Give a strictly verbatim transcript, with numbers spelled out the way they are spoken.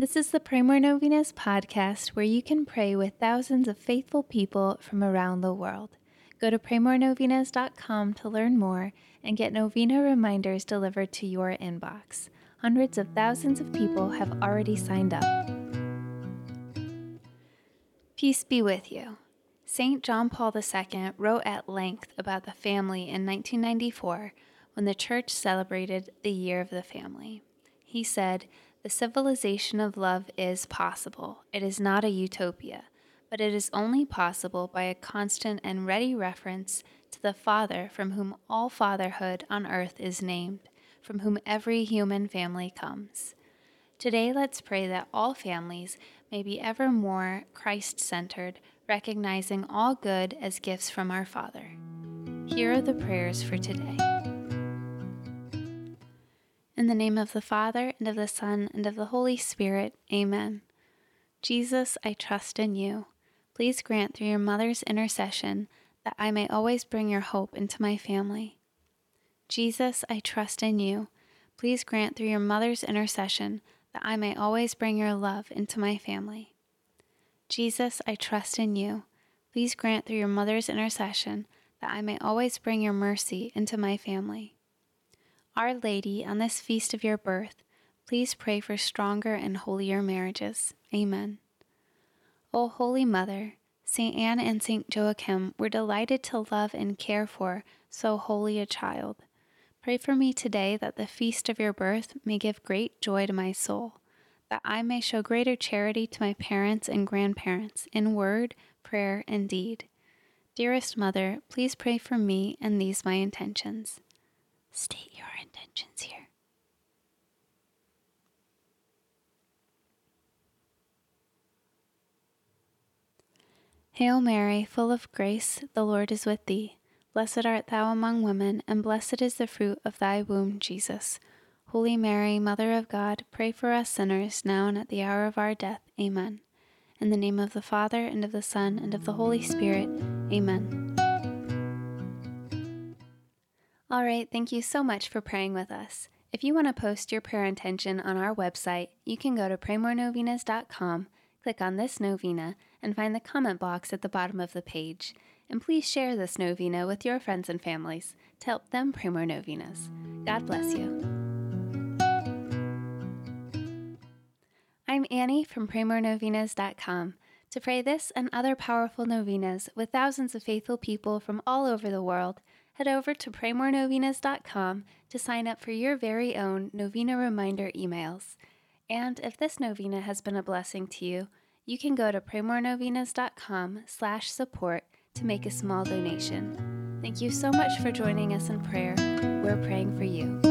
This is the Pray More Novenas podcast where you can pray with thousands of faithful people from around the world. Go to pray more novenas dot com to learn more and get novena reminders delivered to your inbox. Hundreds of thousands of people have already signed up. Peace be with you. Saint John Paul the Second wrote at length about the family in nineteen ninety-four when the Church celebrated the Year of the Family. He said, "The civilization of love is possible. It is not a utopia, but it is only possible by a constant and ready reference to the Father from whom all fatherhood on earth is named, from whom every human family comes." Today, let's pray that all families may be ever more Christ-centered, recognizing all good as gifts from our Father. Here are the prayers for today. In the name of the Father, and of the Son, and of the Holy Spirit, Amen. Jesus, I trust in you. Please grant through your mother's intercession that I may always bring your hope into my family. Jesus, I trust in you. Please grant through your mother's intercession that I may always bring your love into my family. Jesus, I trust in you. Please grant through your mother's intercession that I may always bring your mercy into my family. Our Lady, on this feast of your birth, please pray for stronger and holier marriages. Amen. O Holy Mother, Saint Anne and Saint Joachim were delighted to love and care for so holy a child. Pray for me today that the feast of your birth may give great joy to my soul, that I may show greater charity to my parents and grandparents in word, prayer, and deed. Dearest Mother, please pray for me and these my intentions. State your intentions here. Hail Mary, full of grace, the Lord is with thee. Blessed art thou among women, and blessed is the fruit of thy womb, Jesus. Holy Mary, Mother of God, pray for us sinners, now and at the hour of our death. Amen. In the name of the Father, and of the Son, and of the Holy Spirit. Amen. All right, thank you so much for praying with us. If you want to post your prayer intention on our website, you can go to pray more novenas dot com, click on this novena, and find the comment box at the bottom of the page. And please share this novena with your friends and families to help them pray more novenas. God bless you. I'm Annie from pray more novenas dot com. To pray this and other powerful novenas with thousands of faithful people from all over the world, head over to pray more novenas dot com to sign up for your very own novena reminder emails. And if this novena has been a blessing to you, you can go to pray more novenas dot com slash support to make a small donation. Thank you so much for joining us in prayer. We're praying for you.